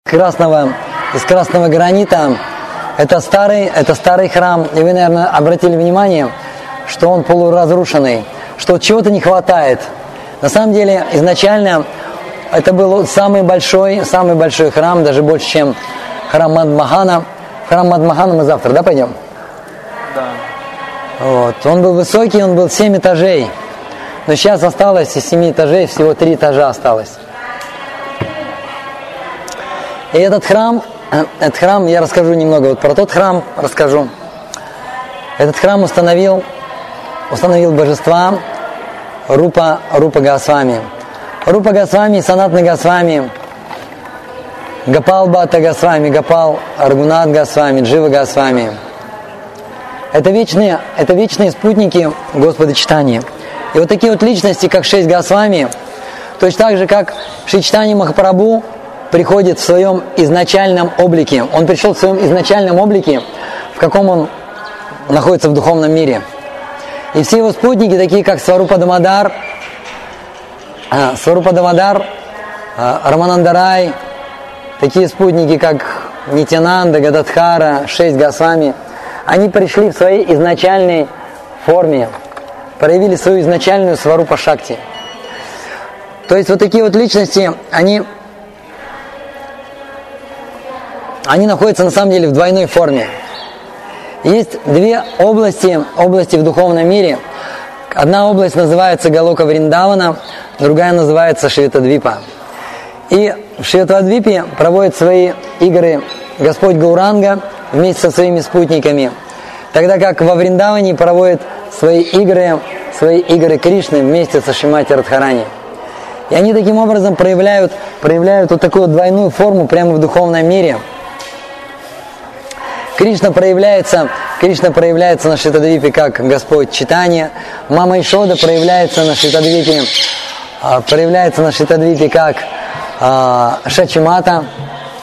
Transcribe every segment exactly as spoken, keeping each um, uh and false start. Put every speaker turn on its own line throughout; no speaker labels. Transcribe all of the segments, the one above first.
красного, из красного гранита. Это старый, это старый храм. И вы, наверное, обратили внимание, что он полуразрушенный, что чего-то не хватает. На самом деле, изначально это был самый большой, самый большой храм, даже больше, чем храм Мадмахана. В храм Мадмахана мы завтра, да, пойдем?
Да.
Вот. Он был высокий, он был семь этажей. Но сейчас осталось из семи этажей всего три этажа осталось. И этот храм, этот храм, я расскажу немного вот про тот храм, расскажу. Этот храм установил, установил божества Рупа, Рупа Госвами. Рупа Госвами, Санатна Госвами, Гопал Бхатта Госвами, Гопал Аргунат Госвами, Джива Госвами. Это вечные, это вечные спутники Господа Чайтаньи. И вот такие вот личности, как шесть Госвами, точно так же, как Шри Чайтанья Махапрабху приходит в своем изначальном облике. Он пришел в своем изначальном облике, в каком он находится в духовном мире. И все его спутники, такие как Сварупа Дамодар, Сварупа Дамодар, Рамананда Рай, такие спутники, как Нитянанда, Гададхара, шесть Госвами, они пришли в своей изначальной форме, проявили свою изначальную Сварупа Шакти. То есть вот такие вот личности, они, они находятся на самом деле в двойной форме. Есть две области, области в духовном мире. Одна область называется Галока Вриндавана, другая называется Шветадвипа. И в Шветадвипе проводит свои игры Господь Гауранга вместе со своими спутниками, тогда как во Вриндаване проводит свои игры, свои игры Кришны вместе со Шримати Радхарани. И они таким образом проявляют, проявляют вот такую двойную форму прямо в духовном мире. Кришна проявляется, Кришна проявляется на Шветадвипе как Господь Чайтанья, Мама Ишода проявляется на Шветадвипе, проявляется на Шветадвипе как Шачимата.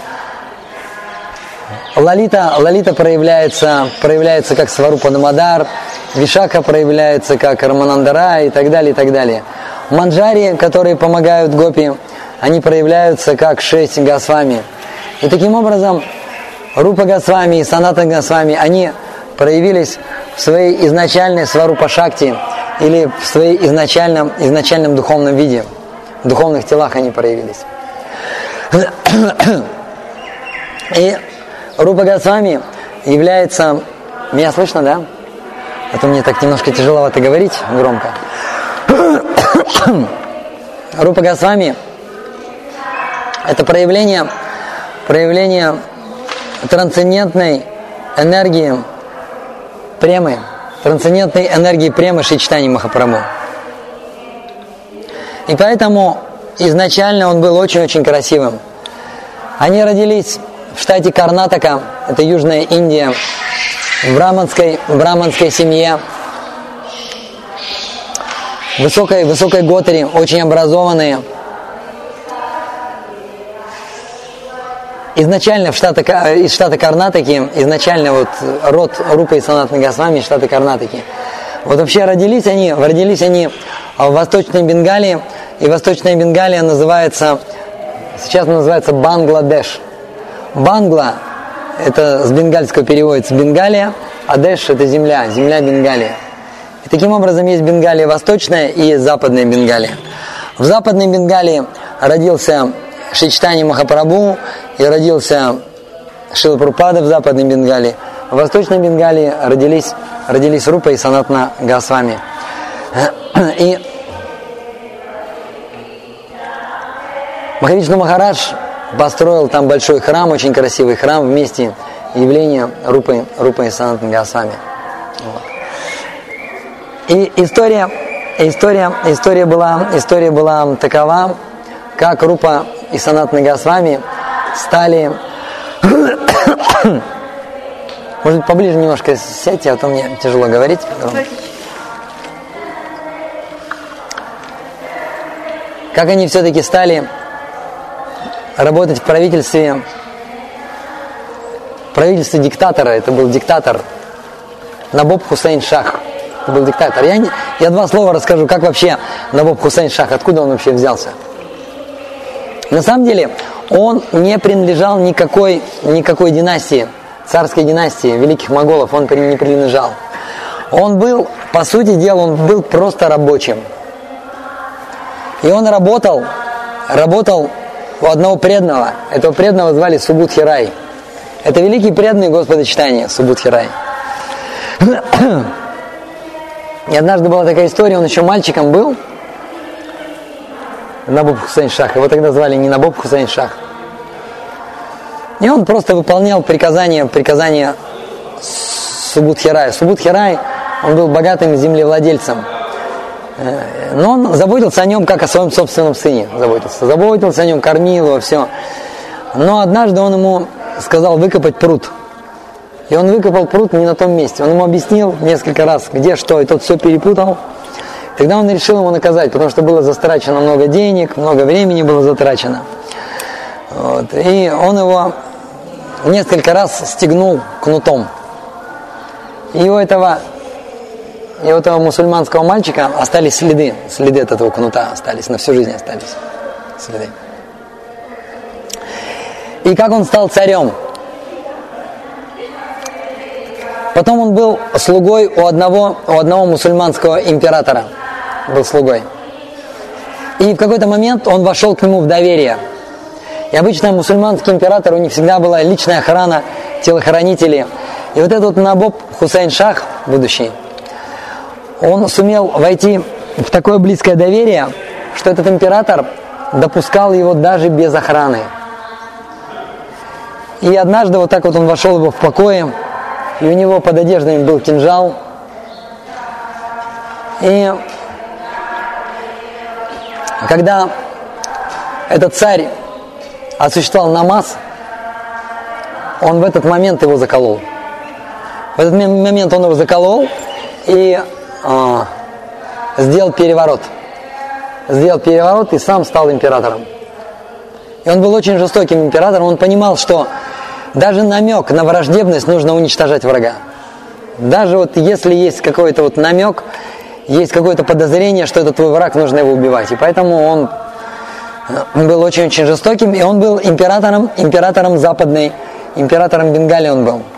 Лалита, Лалита проявляется, проявляется как Сварупа Дамодар, Вишака проявляется как Рамананда Рай и так далее, и так далее. Манджари, которые помогают гопи, они проявляются как шесть Госвами. И таким образом Рупа Госвами и Санатана Госвами, они проявились в своей изначальной Сварупа Шакти или в своей изначальном, изначальном духовном виде. В духовных телах они проявились. И Рупа Госвами является... Меня слышно, да? А то мне так немножко тяжеловато говорить громко. Рупа Госвами – это проявление, проявление трансцендентной энергии премы, трансцендентной энергии премы Шри Чайтаньи Махапрабху. И поэтому изначально он был очень-очень красивым. Они родились в штате Карнатака, это Южная Индия, в браманской, в браманской семье, высокой, высокой готари, очень образованные. Изначально в штате, из штата Карнатаки, изначально вот род Рупы и Санатаны Госвами из штата Карнатаки. Вот вообще родились они, родились они в Восточной Бенгалии, и Восточная Бенгалия называется, сейчас называется Бангладеш. Бангла, это с бенгальского переводится Бенгалия, а Деш это земля, земля Бенгалия. И таким образом есть Бенгалия Восточная и Западная Бенгалия. В Западной Бенгалии родился Шри Чайтанья Махапрабху и родился Шрила Прабхупада в Западной Бенгалии. В Восточной Бенгалии родились, родились Рупа и Санатана Госвами. И Махавишну Махарадж построил там большой храм, очень красивый храм в месте явления Рупы, Рупы и Санатаны Госвами. Вот. И история, история, история, была, история была такова, как Рупа и Санатана Госвами стали... Может, поближе немножко сядьте, а то мне тяжело говорить. Как они все-таки стали работать в правительстве, в правительстве диктатора. Это был диктатор Набоб Хусейн Шах. Это был диктатор. Я, не, я два слова расскажу, как вообще Набоб Хусейн Шах, откуда он вообще взялся. На самом деле, он не принадлежал никакой, никакой династии, царской династии, великих моголов, он не принадлежал. Он был, по сути дела, он был просто рабочим. И он работал, работал у одного преданного. Этого преданного звали Субудхи-Рай. Это великий преданный Господочитания, Субудхи-Рай. И однажды была такая история, он еще мальчиком был, Набоб Хусейн Шах. Его тогда звали не Набоб Хусейн Шах. И он просто выполнял приказания, приказания Субудхи-Рая. Субудхи-Рай, он был богатым землевладельцем. Но он заботился о нем, как о своем собственном сыне. Заботился, заботился о нем, кормил его, все. Но однажды он ему сказал выкопать пруд. И он выкопал пруд не на том месте. Он ему объяснил несколько раз, где что, и тот все перепутал. Тогда он решил его наказать, потому что было затрачено много денег, много времени было затрачено. Вот. И он его несколько раз стегнул кнутом. И у этого, и у этого мусульманского мальчика остались следы, следы от этого кнута остались, на всю жизнь остались следы. И как он стал царем? Потом он был слугой у одного, у одного мусульманского императора. Был слугой. И в какой-то момент он вошел к нему в доверие. И обычно мусульманский император, у них всегда была личная охрана, телохранители. И вот этот вот Набоб Хусейн Шах, будущий, он сумел войти в такое близкое доверие, что этот император допускал его даже без охраны. И однажды вот так вот он вошел его в покое, и у него под одеждами был кинжал. И когда этот царь осуществлял намаз, он в этот момент его заколол. В этот момент он его заколол и э, сделал переворот. Сделал переворот и сам стал императором. И он был очень жестоким императором. Он понимал, что даже намек на враждебность нужно уничтожать врага. Даже вот если есть какой-то вот намек, есть какое-то подозрение, что это твой враг, нужно его убивать. И поэтому он был очень-очень жестоким, и он был императором, императором западной, императором Бенгалии он был.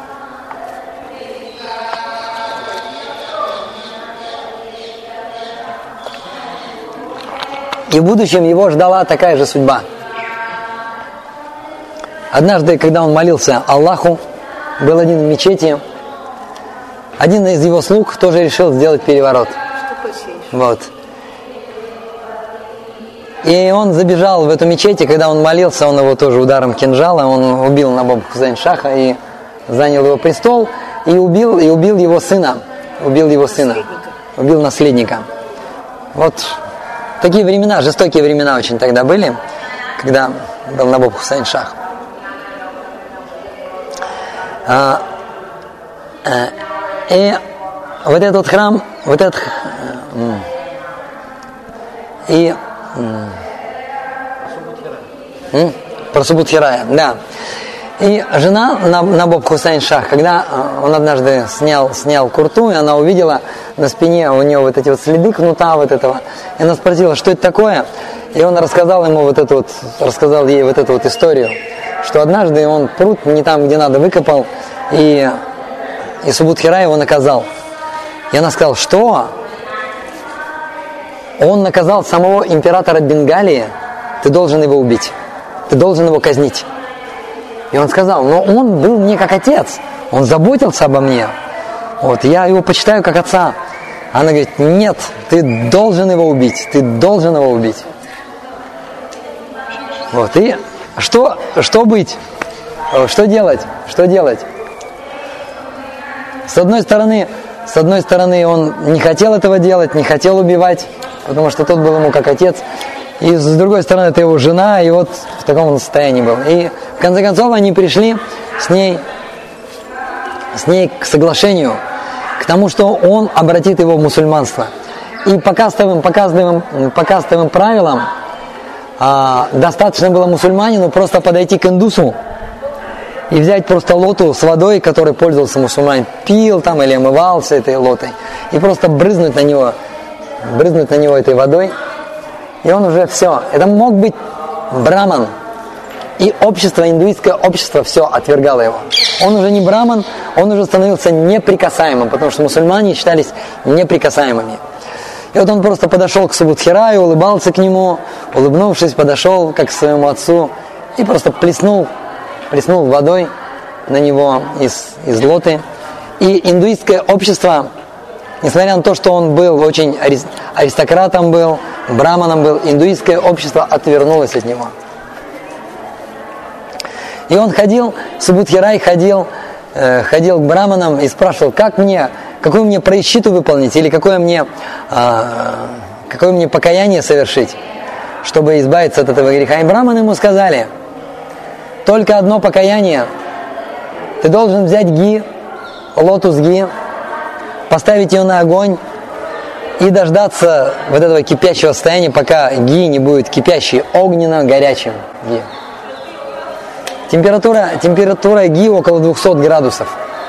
И в будущем его ждала такая же судьба. Однажды, когда он молился Аллаху, был один в мечети, один из его слуг тоже решил сделать переворот. Вот. И он забежал в эту мечеть, и когда он молился, он его тоже ударом кинжала, он убил Набоба Хусейн Шаха и занял его престол, и убил, и убил его сына. Убил его сына. Убил наследника. Вот такие времена, жестокие времена очень тогда были, когда был Набоб Хусейн Шах. А, а, и вот этот вот храм, вот этот и м, про Субудхи-Рая, да. И жена Набоб Хусейн Шах, когда он однажды снял, снял курту, и она увидела на спине у него вот эти вот следы кнута вот этого, и она спросила, что это такое, и он рассказал ему вот эту вот, рассказал ей вот эту вот историю, что однажды он пруд не там, где надо, выкопал, и, и Субудхи-Рай его наказал. И она сказала, что? Он наказал самого императора Бенгалии, ты должен его убить, ты должен его казнить. И он сказал, но он был мне как отец, он заботился обо мне, вот, я его почитаю как отца. Она говорит, нет, ты должен его убить, ты должен его убить. Вот, и что, что быть? Что делать? Что делать? С одной стороны, с одной стороны, он не хотел этого делать, не хотел убивать, потому что тот был ему как отец. И с другой стороны, это его жена, и вот в таком он состоянии был. И в конце концов они пришли с ней, с ней к соглашению, к тому, что он обратит его в мусульманство. И по кастовым, по кастовым, по кастовым правилам а, достаточно было мусульманину просто подойти к индусу и взять просто лоту с водой, которой пользовался мусульманин, пил там или омывался этой лотой, и просто брызнуть на него, брызнуть на него этой водой. И он уже все. Это мог быть браман. И общество, индуистское общество все отвергало его. Он уже не браман, он уже становился неприкасаемым, потому что мусульмане считались неприкасаемыми. И вот он просто подошел к Субудхираю, улыбался к нему, улыбнувшись, подошел как к своему отцу и просто плеснул, плеснул водой на него из, из лоты. И индуистское общество, несмотря на то, что он был очень аристократом, был, браманом был, индуистское общество отвернулось от него. И он ходил, Субудхирай ходил, э, ходил к браманам и спрашивал, как мне, какую мне прайшчиту выполнить, или какое мне, э, какое мне покаяние совершить, чтобы избавиться от этого греха. И браманы ему сказали, только одно покаяние, ты должен взять ги, лотус ги, поставить ее на огонь и дождаться вот этого кипящего состояния, пока ги не будет кипящей, огненно горячим ги. Температура, температура ги около двухсот градусов.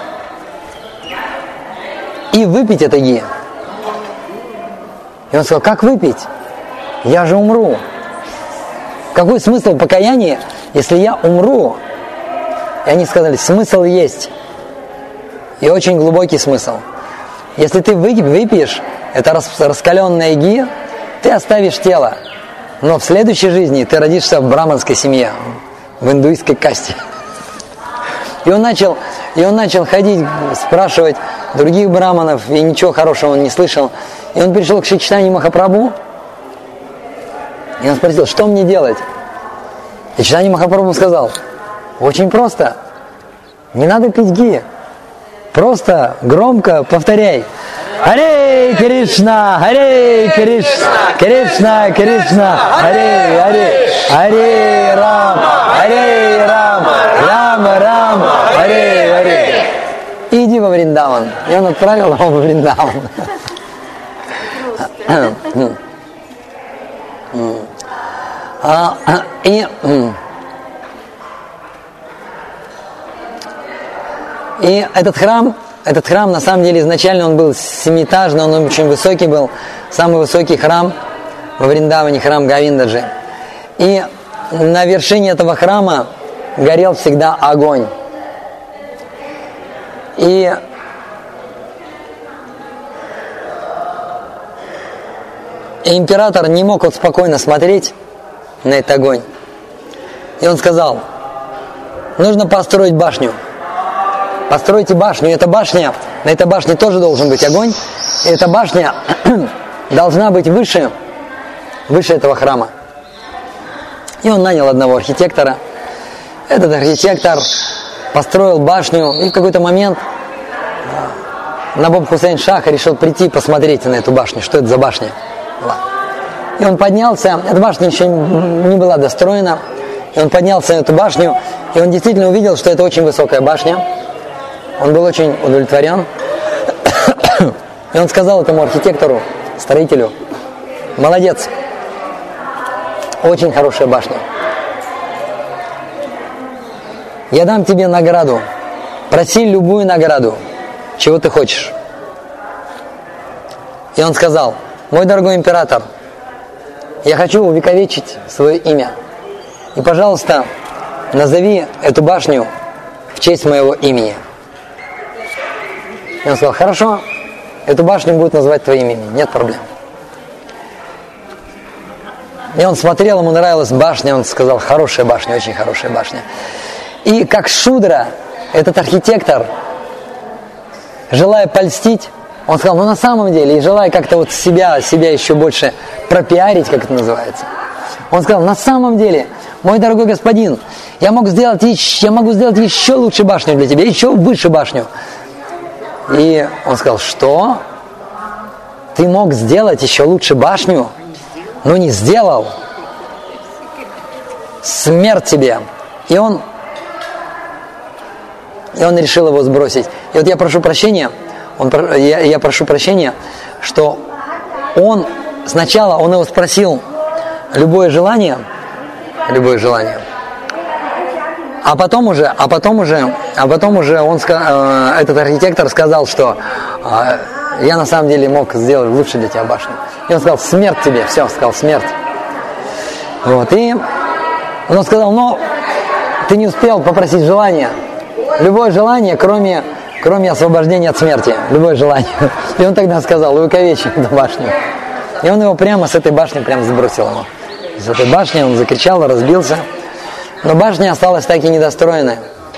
И выпить это ги. И он сказал, как выпить? Я же умру. Какой смысл покаяния, если я умру? И они сказали, смысл есть. И очень глубокий смысл. Если ты выпьешь это раскаленное ги, ты оставишь тело. Но в следующей жизни ты родишься в браманской семье, в индуистской касте. И он начал, и он начал ходить, спрашивать других браманов, и ничего хорошего он не слышал. И он пришел к Шри Чайтанье Махапрабху, и он спросил, что мне делать? И Чайтанья Махапрабху сказал, очень просто, не надо пить ги, просто громко повторяй. Харе Кришна, Харе Кришна, Кришна, Кришна, Харе, Харе, Харе Рам, Харе Рам, Рам, Рам, Харе, Харе. Иди во Вриндаван. И он отправил его во Вриндаван. И, и этот храм, этот храм, на самом деле, изначально он был семиэтажный, он очень высокий был, самый высокий храм во Вриндаване, храм Говиндаджи. И на вершине этого храма горел всегда огонь. И И император не мог вот спокойно смотреть на этот огонь. И он сказал, нужно построить башню. Постройте башню. И эта башня, на этой башне тоже должен быть огонь. И эта башня должна быть выше, выше этого храма. И он нанял одного архитектора. Этот архитектор построил башню. И в какой-то момент Набоб Хусейн Шаха решил прийти посмотреть на эту башню. Что это за башня? И он поднялся, эта башня еще не была достроена, и он поднялся на эту башню, и он действительно увидел, что это очень высокая башня. Он был очень удовлетворен. И он сказал этому архитектору, строителю, молодец, очень хорошая башня. Я дам тебе награду, проси любую награду, чего ты хочешь. И он сказал, мой дорогой император, я хочу увековечить свое имя. И, пожалуйста, назови эту башню в честь моего имени. И он сказал, хорошо, эту башню будут называть твоим именем, нет проблем. И он смотрел, ему нравилась башня, он сказал, хорошая башня, очень хорошая башня. И как шудра, этот архитектор, желая польстить, он сказал, ну на самом деле, и желая как-то вот себя, себя еще больше пропиарить, как это называется, он сказал, на самом деле, мой дорогой господин, я могу сделать, я могу сделать еще лучше башню для тебя, еще выше башню. И он сказал, что? Ты мог сделать еще лучше башню, но не сделал. Смерть тебе. И он, и он решил его сбросить. И вот я прошу прощения, Он, я, я прошу прощения, что он сначала он его спросил любое желание, любое желание, а потом уже, а потом уже, а потом уже он, э, этот архитектор сказал, что э, я на самом деле мог сделать лучше для тебя башню. И он сказал, смерть тебе, все, сказал смерть. Вот, и он сказал, но ты не успел попросить желание. Любое желание, кроме, кроме освобождения от смерти. Любое желание. И он тогда сказал, увековечь эту башню. И он его прямо с этой башни прямо сбросил его. С этой башни он закричал, разбился. Но башня осталась так и недостроенная.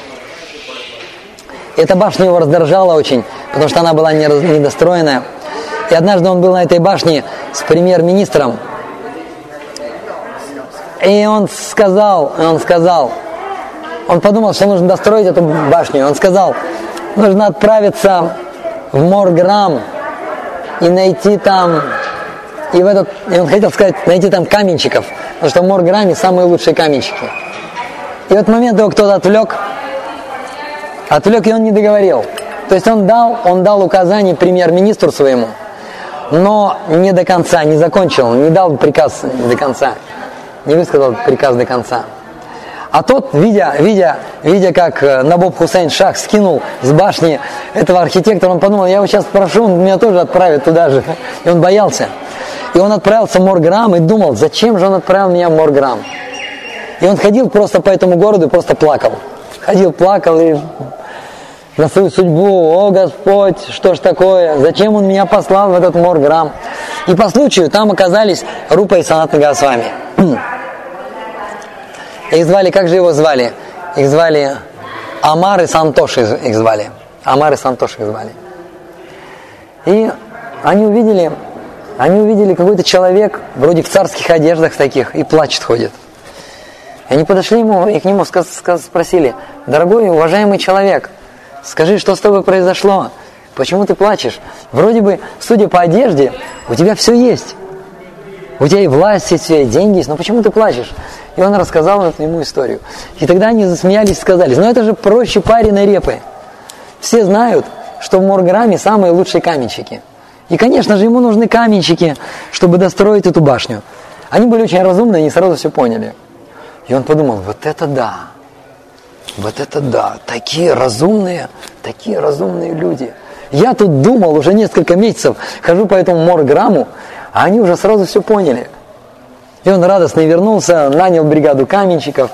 Эта башня его раздражала очень, потому что она была недостроенная. И однажды он был на этой башне с премьер-министром. И он сказал, он сказал, он подумал, что нужно достроить эту башню. Он сказал, нужно отправиться в Морграм и найти там, и в этот, и он хотел сказать, найти там каменщиков, потому что в Морграме самые лучшие каменщики. И в этот момент его кто-то отвлек, отвлек, и он не договорил. То есть он дал, он дал указание премьер-министру своему, но не до конца, не закончил, не дал приказ до конца, не высказал приказ до конца. А тот, видя, видя, видя, как Набоб Хусейн Шах скинул с башни этого архитектора, он подумал, я его сейчас спрошу, он меня тоже отправит туда же. И он боялся. И он отправился в Морграм и думал, зачем же он отправил меня в Морграм. И он ходил просто по этому городу и просто плакал. Ходил, плакал и на свою судьбу, о Господь, что ж такое, зачем он меня послал в этот Морграм. И по случаю там оказались Рупа и Санатана Госвами. Их звали, как же его звали? Их звали Амар и Сантош, их звали. Амар и Сантош их звали. И они увидели, они увидели какой-то человек, вроде в царских одеждах таких, и плачет, ходит. И они подошли ему и к нему сказ, сказ, спросили, дорогой, уважаемый человек, скажи, что с тобой произошло? Почему ты плачешь? Вроде бы, судя по одежде, у тебя все есть. У тебя и власть есть, и деньги есть, но почему ты плачешь? И он рассказал эту ему историю. И тогда они засмеялись и сказали, ну это же проще пареной репы. Все знают, что в Морграме самые лучшие каменщики. И, конечно же, ему нужны каменщики, чтобы достроить эту башню. Они были очень разумные, они сразу все поняли. И он подумал, вот это да, вот это да, такие разумные, такие разумные люди. Я тут думал уже несколько месяцев, хожу по этому Морграму, а они уже сразу все поняли. И он радостно вернулся, нанял бригаду каменщиков,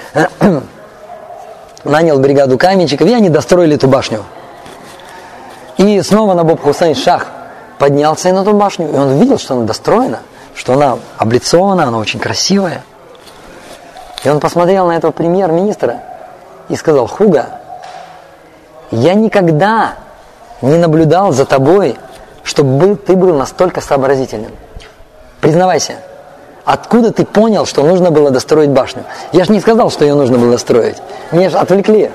нанял бригаду каменщиков, и они достроили эту башню. И снова Набоб Хусейн Шах поднялся на эту башню, и он видел, что она достроена, что она облицована, она очень красивая. И он посмотрел на этого премьер-министра и сказал, Хуга, я никогда не наблюдал за тобой, чтобы ты был настолько сообразительным. Признавайся, откуда ты понял, что нужно было достроить башню? Я же не сказал, что ее нужно было достроить. Меня же отвлекли.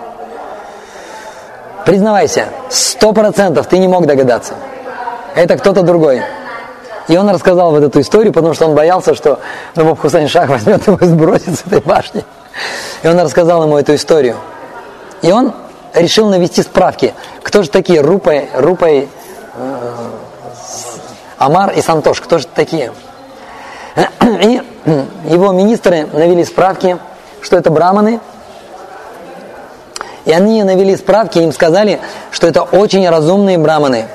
Признавайся, сто процентов ты не мог догадаться. Это кто-то другой. И он рассказал вот эту историю, потому что он боялся, что Набоб Хусейн Шах возьмет его и сбросит с этой башни. И он рассказал ему эту историю. И он решил навести справки, кто же такие Рупай, Рупай, э, Амар и Сантош, кто же такие. И его министры навели справки, что это браманы. И они навели справки, им сказали, что это очень разумные браманы.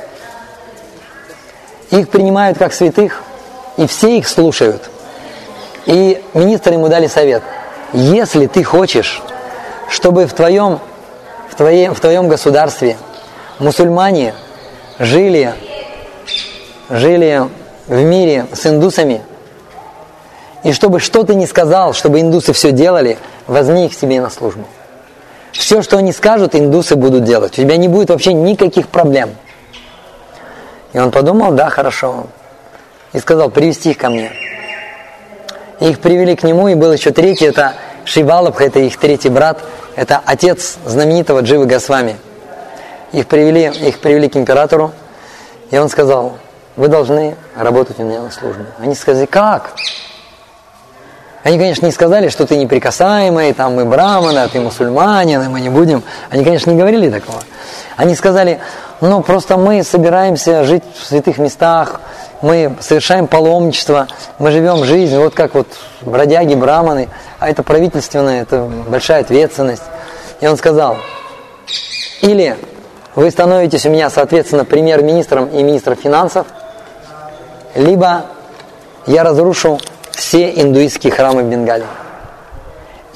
Их принимают как святых, и все их слушают. И министры ему дали совет. Если ты хочешь, чтобы в твоем, в твоем, в твоем государстве мусульмане жили, жили в мире с индусами, и чтобы что ты ни сказал, чтобы индусы все делали, возьми их себе на службу. Все, что они скажут, индусы будут делать. У тебя не будет вообще никаких проблем. И он подумал, да, хорошо. И сказал, привести их ко мне. И их привели к нему, и был еще третий, это Шивалабха, это их третий брат, это отец знаменитого Дживы Госвами. Их привели, их привели к императору, и он сказал, вы должны работать у меня на службе. Они сказали, как? Они, конечно, не сказали, что ты неприкасаемый, там мы браманы, а ты мусульманин, и мы не будем. Они, конечно, не говорили такого. Они сказали, ну просто мы собираемся жить в святых местах, мы совершаем паломничество, мы живем жизнь, вот как вот бродяги, браманы, а это правительственное, это большая ответственность. И он сказал, или вы становитесь у меня, соответственно, премьер-министром и министром финансов, либо я разрушу все индуистские храмы в Бенгалии. И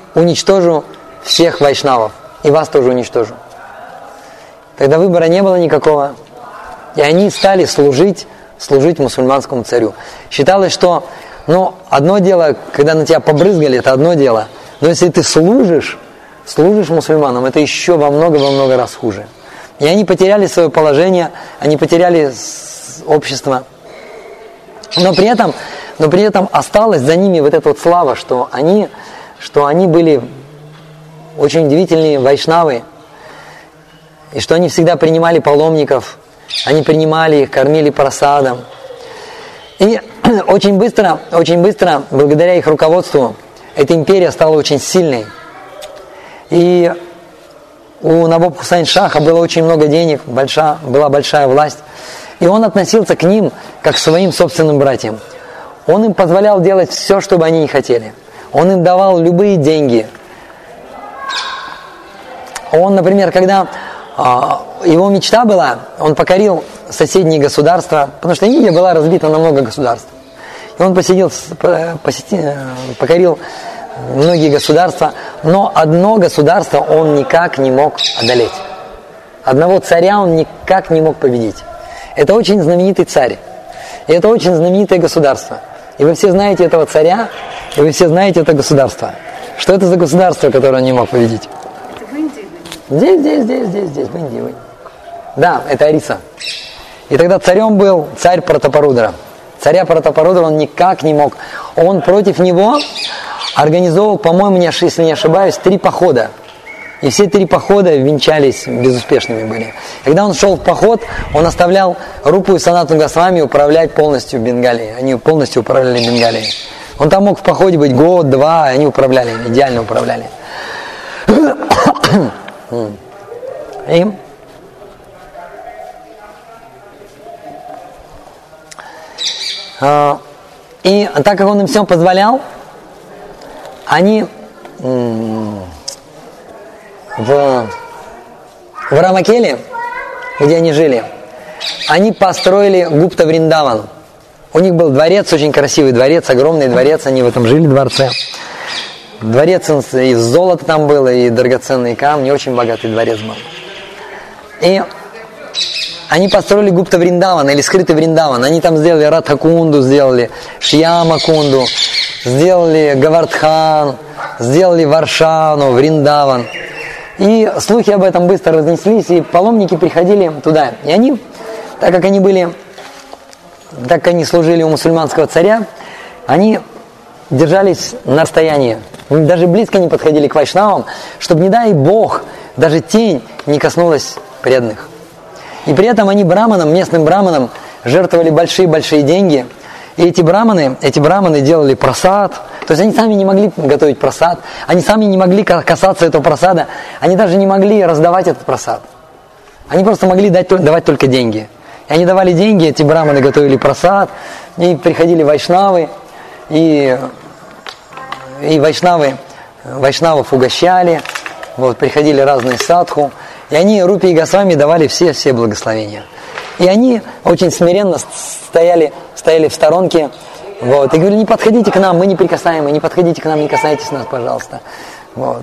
уничтожу всех вайшнавов, и вас тоже уничтожу. Тогда выбора не было никакого. И они стали служить, служить мусульманскому царю. Считалось, что ну, одно дело, когда на тебя побрызгали, это одно дело. Но если ты служишь, служишь мусульманам, это еще во много-во много раз хуже. И они потеряли свое положение, они потеряли общество. Но при этом, но при этом осталась за ними вот эта вот слава, что они, что они были очень удивительные вайшнавы, и что они всегда принимали паломников, они принимали их, кормили прасадом. И очень быстро, очень быстро, благодаря их руководству, эта империя стала очень сильной. И у Набоб Хусайн-Шаха было очень много денег, большая, была большая власть. И он относился к ним как к своим собственным братьям. Он им позволял делать все, что бы они не хотели. Он им давал любые деньги. Он, например, когда а, его мечта была, он покорил соседние государства, потому что Индия была разбита на много государств. И он посетил, посетил, покорил многие государства, но одно государство он никак не мог одолеть. Одного царя он никак не мог победить. Это очень знаменитый царь. И это очень знаменитое государство. И вы все знаете этого царя, и вы все знаете это государство. Что это за государство, которое он не мог победить?
Это в Индии?
Здесь, здесь, здесь, здесь, здесь, в Индии. В Индии. Да, это Ариса. И тогда царем был царь Пратапарудра. Царя Пратапарудра он никак не мог. Он против него организовал, по-моему, если не ошибаюсь, три похода. И все три похода венчались, безуспешными были. Когда он шел в поход, он оставлял Рупу и Санатану Госвами управлять полностью Бенгалией. Они полностью управляли Бенгалией. Он там мог в походе быть год, два, они управляли, идеально управляли. И И так как он им все позволял, они в, в Рамакеле, где они жили, они построили Гупта Вриндаван. У них был дворец, очень красивый дворец, огромный дворец, они в этом жили, дворце. Дворец из золота там было, и драгоценные камни, очень богатый дворец был. И они построили Гупта Вриндаван, или скрытый Вриндаван. Они там сделали Радхакунду, сделали Шьямакунду, сделали Гавардхан, сделали Варшану, Вриндаван. И слухи об этом быстро разнеслись, и паломники приходили туда. И они, так как они были, так как они служили у мусульманского царя, они держались на расстоянии. Даже близко не подходили к вайшнавам, чтобы, не дай Бог, даже тень не коснулась преданных. И при этом они браманам, местным браманам, жертвовали большие-большие деньги. И эти браманы, эти браманы делали прасад. То есть они сами не могли готовить прасад. Они сами не могли касаться этого прасада. Они даже не могли раздавать этот прасад. Они просто могли дать, давать только деньги. И они давали деньги, эти браманы готовили прасад. И приходили вайшнавы. И, и вайшнавы, вайшнавов угощали. Вот, приходили разные садху. И они Рупи и Госвами давали все-все благословения. И они очень смиренно стояли, стояли в сторонке. Вот, и говорили, не подходите к нам, мы неприкасаемые, не подходите к нам, не касайтесь нас, пожалуйста. Вот.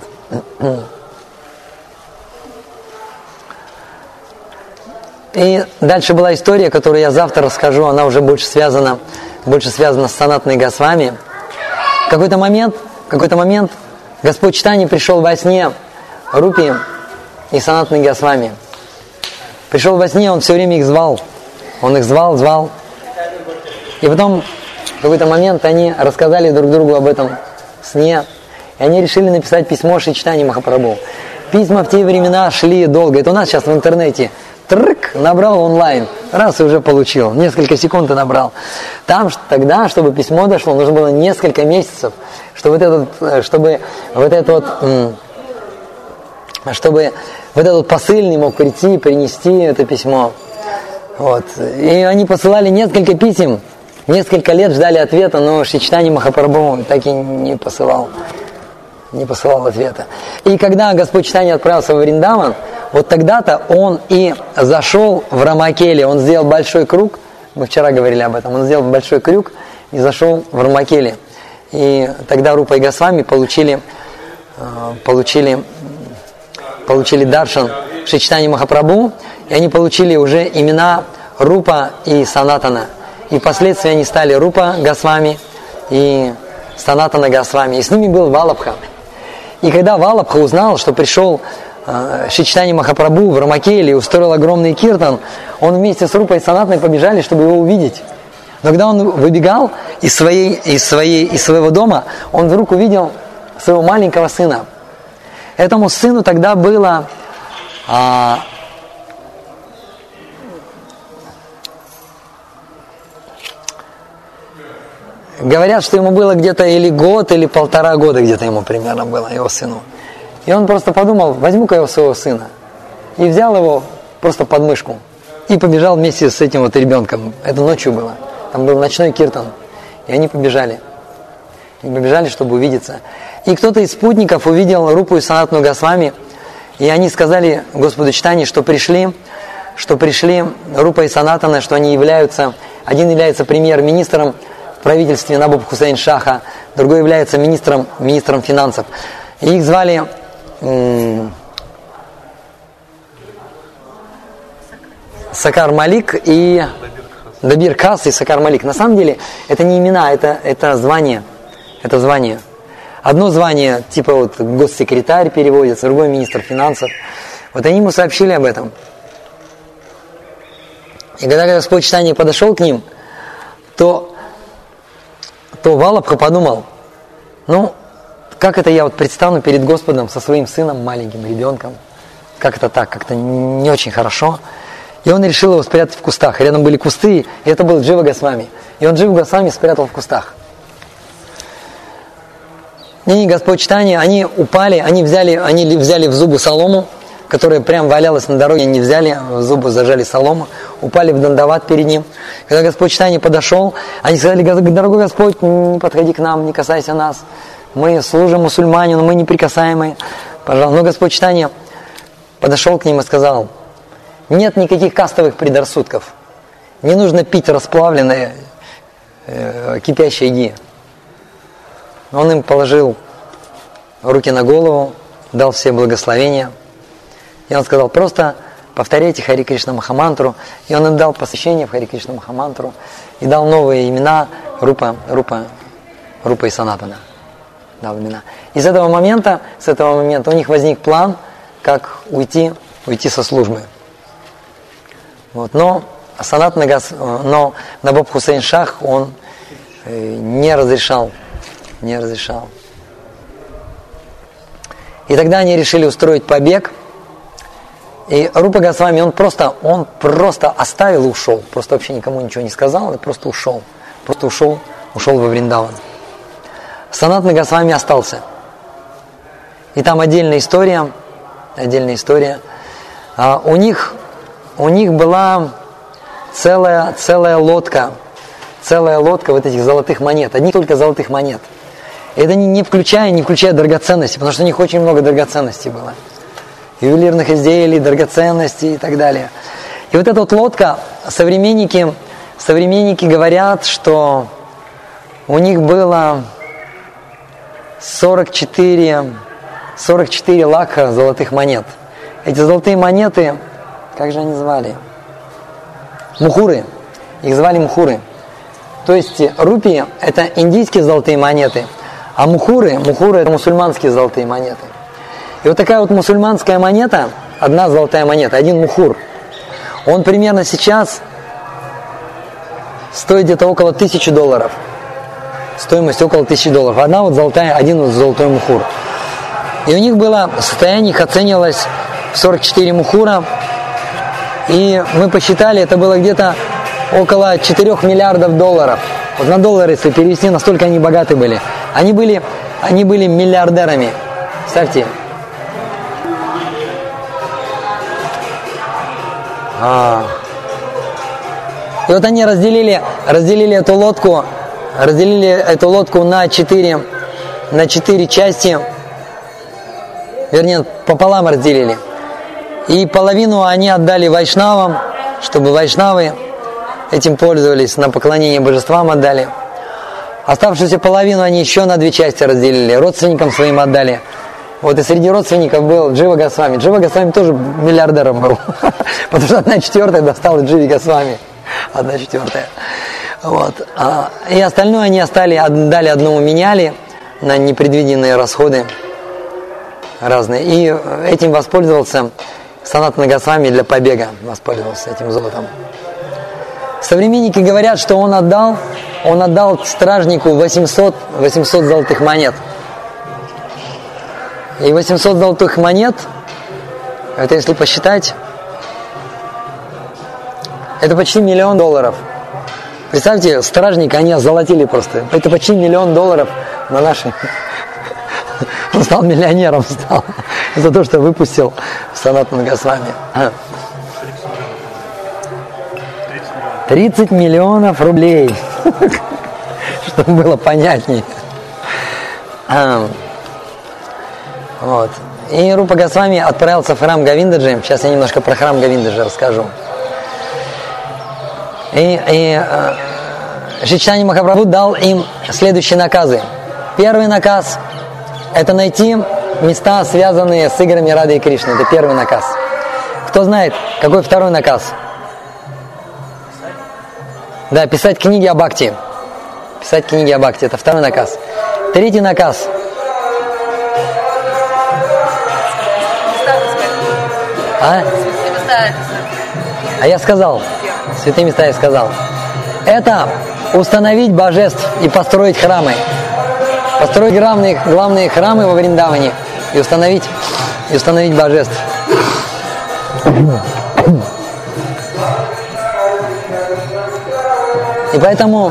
И дальше была история, которую я завтра расскажу, она уже больше связана, больше связана с Санатаной Госвами. В какой-то момент, в какой-то момент Господь Чайтанья пришел во сне Рупи и Санатаной Госвами. Пришел во сне, он все время их звал. Он их звал, звал. И потом в какой-то момент они рассказали друг другу об этом сне. И они решили написать письмо Шри Чайтанье Махапрабху. Письма в те времена шли долго. Это у нас сейчас в интернете. Трык, набрал онлайн. Раз и уже получил. Несколько секунд и набрал. Там тогда, чтобы письмо дошло, нужно было несколько месяцев, чтобы вот этот, чтобы вот этот вот, чтобы вот этот посыльный мог прийти, принести это письмо. Вот. И они посылали несколько писем. Несколько лет ждали ответа, но Шри Чайтанья Махапрабху так и не посылал, не посылал ответа. И когда Господь Чайтанья отправился в Вриндаван, вот тогда-то он и зашел в Рамакеле. Он сделал большой круг, мы вчера говорили об этом, он сделал большой круг и зашел в Рамакеле. И тогда Рупа и Госвами получили, получили, получили даршан Шри Чайтанья Махапрабху, и они получили уже имена Рупа и Санатана. И впоследствии они стали Рупа Госвами и Санатана Госвами. И с ними был Валабха. И когда Валабха узнал, что пришел э, Шри Чайтанья Махапрабху в Рамакели и устроил огромный киртан, он вместе с Рупой и Санатаной побежали, чтобы его увидеть. Но когда он выбегал из, своей, из, своей, из своего дома, он вдруг увидел своего маленького сына. Этому сыну тогда было а, говорят, что ему было где-то или год, или полтора года где-то ему примерно было, его сыну. И он просто подумал, возьму-ка я своего сына. И взял его просто под мышку. И побежал вместе с этим вот ребенком. Это ночью было. Там был ночной киртан. И они побежали. И побежали, чтобы увидеться. И кто-то из спутников увидел Рупу и Санатану Госвами. И они сказали Господу Чайтанье, что пришли, что пришли Рупа и Санатана, что они являются, один является премьер-министром в правительстве Набаб Хусейн Шаха, другой является министром, министром финансов. И их звали м- Сакар Малик и Дабир Кас и Сакар Малик. На самом деле это не имена, это, это звание. Это звание. Одно звание, типа вот госсекретарь переводится, другой министр финансов. Вот они ему сообщили об этом. И когда Господь Чайтанья подошел к ним, то, то Валабха подумал, ну, как это я вот предстану перед Господом со своим сыном, маленьким ребенком? Как это так? Как-то не очень хорошо. И он решил его спрятать в кустах. Рядом были кусты, и это был Джива Госвами. И он Дживу Госвами спрятал в кустах. И Господь Чайтанья, они упали, они взяли, они взяли в зубы солому, которая прям валялась на дороге, они взяли в зубы, зажали солому, упали в дандават перед ним. Когда Господь Чайтанья подошел, они сказали, дорогой Господь, не подходи к нам, не касайся нас. Мы служим мусульманину, мы неприкасаемые. Пожалуйста. Но Господь Чайтанья подошел к ним и сказал, нет никаких кастовых предрассудков. Не нужно пить расплавленное э, кипящее ги. Он им положил руки на голову, дал все благословения. И он сказал, просто повторяйте Хари Кришна Махамантру. И он им дал посвящение в Хари Кришна Махамантру. И дал новые имена Рупа, Рупа, Рупа и Санатана. Дал имена. И с этого момента, с этого момента у них возник план, как уйти, уйти со службы. Вот. Но Санатана Гос, но Набаб Хусейн Шах, он не разрешал, не разрешал. И тогда они решили устроить побег. И Рупа Госвами, он просто, он просто оставил и ушел. Просто вообще никому ничего не сказал, и просто ушел. Просто ушел, ушел во Вриндаван. Санатана Госвами остался. И там отдельная история, отдельная история. А у них, у них была целая, целая лодка, целая лодка вот этих золотых монет, одних только золотых монет. И это не, не включая, не включая драгоценности, потому что у них очень много драгоценностей было. Ювелирных изделий, драгоценностей и так далее. И вот эта вот лодка, современники, современники говорят, что у них было сорок четыре, сорок четыре лакха золотых монет. Эти золотые монеты, как же они звали? Мухуры. Их звали мухуры. То есть рупии – это индийские золотые монеты, а мухуры, мухуры – это мусульманские золотые монеты. И вот такая вот мусульманская монета, одна золотая монета, один мухур, он примерно сейчас стоит где-то около тысячи долларов. Стоимость около тысячи долларов. Одна вот золотая, один вот золотой мухур. И у них было, состояние их оценивалось в сорок четыре мухура. И мы посчитали, это было где-то около четырех миллиардов долларов. Вот на доллары, если перевести, настолько они богаты были. Они были, они были миллиардерами. Представьте. А. И вот они разделили, разделили эту лодку, разделили эту лодку на четыре, на четыре части, вернее, пополам разделили. И половину они отдали вайшнавам, чтобы вайшнавы этим пользовались, на поклонение божествам отдали. Оставшуюся половину они еще на две части разделили, родственникам своим отдали. Вот и среди родственников был Джива Госвами. Джива Госвами тоже миллиардером был. Потому что одна четвертая достала Дживи Госвами. Одна четвертая. Вот. И остальное они остали, дали одному меняли на непредвиденные расходы разные. И этим воспользовался Санатана Госвами для побега. Воспользовался этим золотом. Современники говорят, что он отдал, он отдал стражнику восемьсот, восемьсот золотых монет. И восемьсот золотых монет, это если посчитать, это почти миллион долларов. Представьте, стражника они озолотили просто. Это почти миллион долларов на наши. Он стал миллионером, стал. За то, что выпустил Санатана Госвами. тридцать миллионов рублей. Чтобы было понятнее. Вот. И Рупа Госвами отправился в храм Говиндаджи. Сейчас я немножко про храм Говиндаджи расскажу. И, и э, Шри Чайтанья Махапрабху дал им следующие наказы. Первый наказ – это найти места, связанные с играми Рады и Кришны. Это первый наказ. Кто знает, какой второй наказ? Да, писать книги о Бхакти. Писать книги о Бхакти – это второй наказ. Третий наказ – А? А я сказал, святые места я сказал. Это установить божеств и построить храмы. Построить главные, главные храмы во Вриндаване и установить, и установить божеств. И поэтому,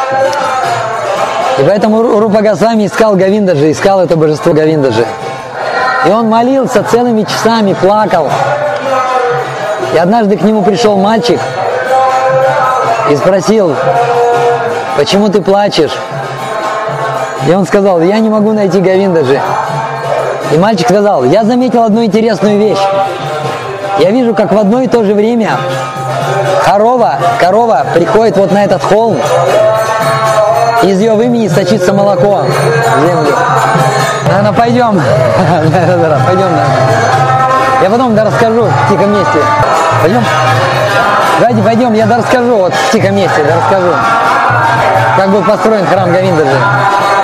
и поэтому Рупа Госвами искал Говиндаджи, искал это божество Говиндаджи. И он молился целыми часами, плакал. И однажды к нему пришел мальчик и спросил: почему ты плачешь? И он сказал: я не могу найти Говиндаджи. И мальчик сказал: я заметил одну интересную вещь. Я вижу, как в одно и то же время корова, корова приходит вот на этот холм, и из ее вымени сочится молоко в землю. Наверное, пойдем. Пойдем, да. Я потом да расскажу в тихом месте. Пойдем? Давайте пойдем, я да расскажу вот в тихом месте, да расскажу, как был построен храм Говиндаджи.